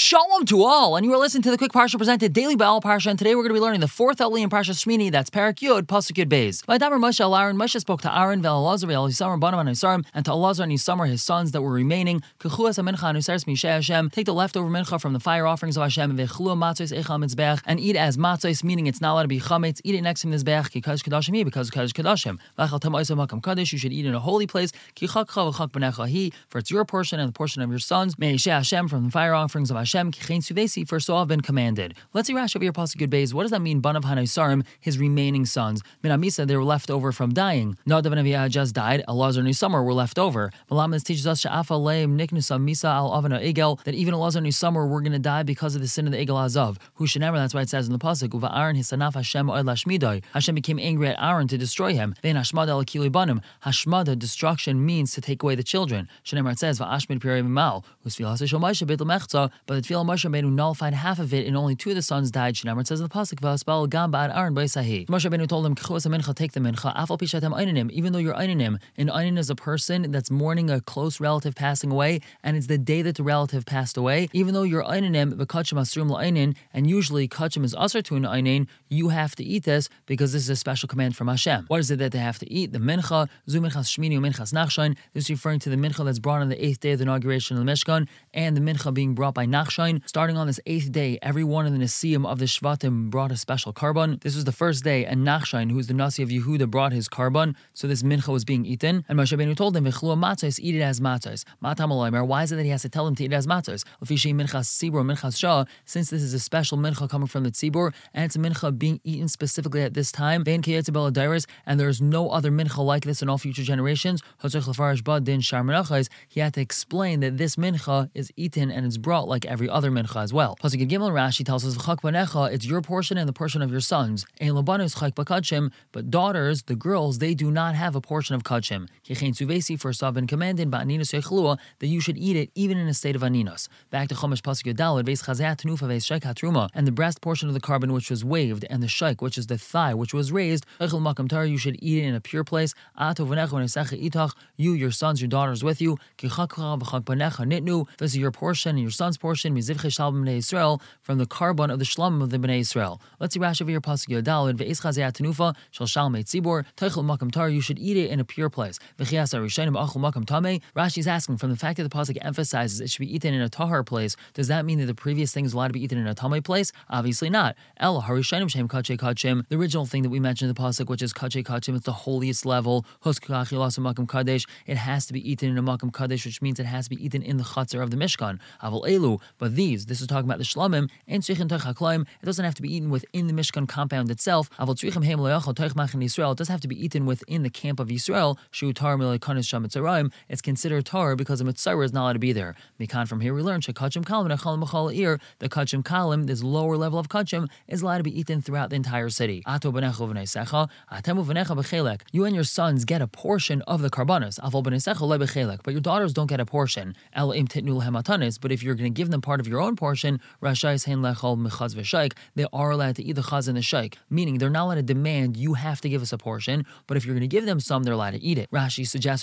Shalom to all, and you are listening to the Quick Parsha presented daily by All Parsha, and today we're going to be learning the fourth Elul in Parsha Shmini, that's Parak Yud, Pasuk Yud Beis. By Daber Moshe al Aaron, Moshe spoke to Aaron, Ve'elazar, Ve'elisarim, Banav and Isarim, and to Elazar and Isamar, his sons that were remaining. Kechuas ha-mincha anuseres mishei Hashem, take the leftover mincha from the fire offerings of Hashem, ve'chlu matzos eichal mitzbech, and eat as matzos, meaning it's not allowed to be chametz, eat it next to the mizbech, because kadashim he, because Kodesh Kadashim. V'achal tam oisam hakam kadosh, you should eat in a holy place, ki chakcha v'chak b'necha he, for it's your portion and the portion of your sons, me'ishei Hashem, from the fire offerings of Hashem, ki chen suvesi, for so have been commanded. Let's see Rashi over here, Pasuk Yud Beis. What does that mean? Banav Hanasarim, his remaining sons. Min Amisa, they were left over from dying. Nadav and Aviah just died. Elazar and Isamar were left over. Malam, this teaches us Sha'afa leim niknusa misa al avana egel, that even Elazar and Isamar were going to die because of the sin of the egel azav. Who should never? That's why it says in the pasuk, Uva Aaron hisanaf Hashem oed lashmidai. Hashem became angry at Aaron to destroy him. Vein hashmada al akili banim. Hashmada, destruction, means to take away the children. Shenemar, it says Va'ashmid pirei mal. Usfilas shel Moshe beit lemechza, but the tefillah Moshe made who nullified half of it, and only two of the sons died. Shenemar, it says in the pasuk Va'aspal gam ba'ad Aaron b'Yisahi. Moshe Rabbeinu told him, K'chuas mincha, take the mincha. Afal pishatem einanim, even though you're einanim. An einin is a person that's mourning a close relative passing away, and it's the day that the relative passed away. Even though you're einanim, v'kachim asrum la'einin, and usually kachim is asr to an einin, you have to eat this because this is a special command from Hashem. What is it that they have to eat? The mincha, zu minchas shmini u minchas nachshain. This is referring to the mincha that's brought on the 8th day of the inauguration of the Mishkan, and the mincha being brought by nachshain. Starting on this 8th day, every one of the Nesiim of the Shvatim brought a special carbon. This was the first day, and Nachshain, who's the Nasi of Yehuda, brought his carbon, so this mincha was being eaten. And Moshe Rabbeinu told him, "V'chlu matzos, eat it as matzos." Matam alaymer. Why is it that he has to tell him to eat it as matzos? L'fishei minchas tzibur, minchas shah. Since this is a special mincha coming from the tzibur, and it's a mincha being eaten specifically at this time, vein kiyetzel b'ladairis, and there is no other mincha like this in all future generations. Hotzach lefarish bad din shar menachos. He had to explain that this mincha is eaten and it's brought like every other mincha as well. Pasuk Gimel Rashi tells us, "V'chak b'necha," it's your portion and the portion of your sons. Ein labanus chak b'kachim, but daughters, the girls, they do not have a portion of kachim. Kichein suvesi, for so have been commanded ba'aninos yechlua, that you should eat it even in a state of aninos. Back to Chumash Pasuk Yodalad, veis chazeh tenufa veis shaik hatruma, and the breast portion of the carbon which was waved, and the shaik, which is the thigh, which was raised, echel makam tar, you should eat it in a pure place. Ato v'necha v'nesecha itach, you, your sons, your daughters with you. Kichakcha v'chak b'necha nitnu, this is your portion and your son's portion. Mizivchei shalom b'nei Yisrael, from the carbon of the shlomim of the Bnei Yisrael. Let's see Rashi over here, Pasuk Yodalad, ve'is chazeh tenufa shel shalmei tzibor, teichel makam tar, you should eat it in a pure place. V'chias harishonim achol makam tamei. Rashi is asking, from the fact that the pasuk emphasizes it should be eaten in a tahar place, does that mean that the previous thing is allowed to be eaten in a tamei place? Obviously not. El harishonim shem kachei kachim, the original thing that we mentioned in the pasuk, which is kachei kachim, it's the holiest level. Huskach achilas makam kadesh, it has to be eaten in a makam kadesh, which means it has to be eaten in the chutzner of the Mishkan. Aval elu, but these, this is talking about the shlomim, and tzrichin teich haklaim, it doesn't have to be eaten within the Mishkan compound itself. Aval tzrichim heim le'achal teich machin Yisrael, it does have to be eaten within the camp of Yisrael. Shu tar milekanis sham mitzrayim, it's considered tar because the mitzvah is not allowed to be there. Mikan, from here we learn shekachim kalim nechal mechal ir, the kachim kalim, this lower level of kachim, is allowed to be eaten throughout the entire city. Ato b'necha v'neisecha, atemu v'necha b'chelek, you and your sons get a portion of the karbanos. Aval b'neisecha le b'chelek, but your daughters don't get a portion. El im titnu lehem atanis, but if you're going to give them part of your own portion, rashayis hein lechal mechaz v'shaik, they are allowed to eat the chaz and the shaik, meaning they're not allowed to demand you have to give us a portion, but if you're going to give them some, they're allowed to eat it. Rashi suggests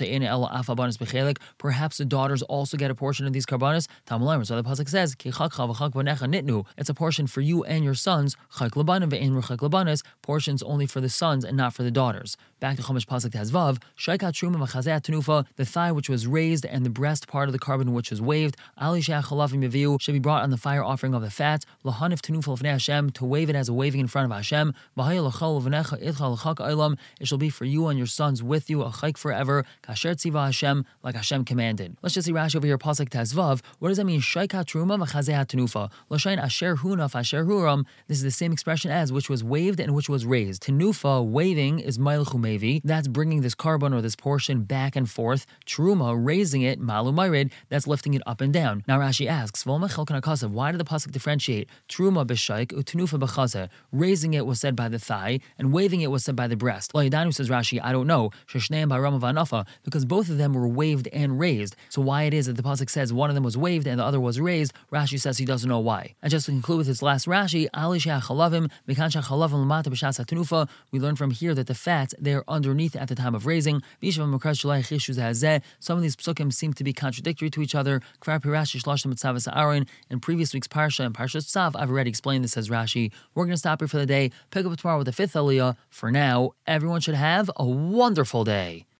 perhaps the daughters also get a portion of these karbanos. So the pasuk says, it's a portion for you and your sons, portions only for the sons and not for the daughters. Back to Chumash Pasuk Tezvav, the thigh which was raised and the breast part of the carbon which was waved, should be brought on the fire offering of the fat, to wave it as a waving in front of Hashem. It shall be for you and your sons with you, a chayk forever, kasher tziva Hashem, like Hashem commanded. Let's just see Rashi over here, Pasuk Tezvav. What does that mean? Shayka truma v'chazeh tenufa. L'shayin asher hunaf asher huram. This is the same expression as which was waved and which was raised. Tenufa, waving, is mailchu mevi. That's bringing this carbon or this portion back and forth. Truma, raising it, malu mayred, that's lifting it up and down. Now Rashi asks, why did the pasuk differentiate truma b'shayk utenufa b'chazeh? Raising it was said by the thigh, and waving it was said by the breast. L'yadanu, says Rashi, I don't know. Sheshneim b'ram v'anafa, because both of them were waved and raised. So why it is that the pasuk says one of them was waved and the other was raised, Rashi says he doesn't know why. And just to conclude with his last Rashi, we learn from here that the fats, they are underneath at the time of raising. Some of these psukim seem to be contradictory to each other. Tzayin in previous week's Parsha and Parsha Tzav. I've already explained this as Rashi. We're going to stop here for the day. Pick up tomorrow with the fifth Aliyah. For now, everyone should have a wonderful day.